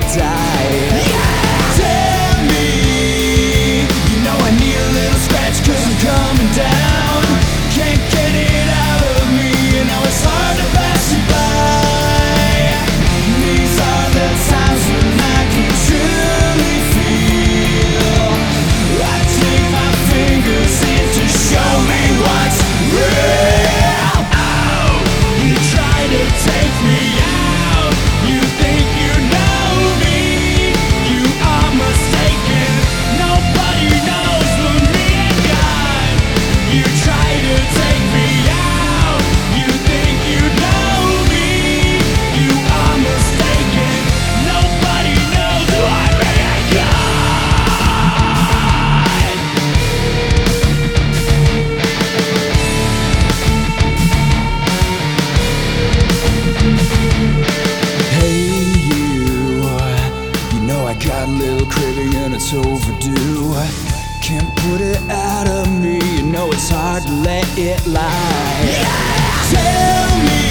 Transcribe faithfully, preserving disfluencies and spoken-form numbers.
die. Tell me, you know I need a little scratch cause I'm coming down. Can't get it out of me, you know it's hard to pass you by. These are the times when I can truly feel. I take my fingers in to show me what's real. Oh, you try to take me out. You think you know me. You are mistaken. Nobody knows but me and God. You try to take me out. You think you know me. You are mistaken. Nobody knows but me and God. Hey you, you know I got a little craving and it's overdue. Can't put it out of me, you know it's hard to let it lie. Tell me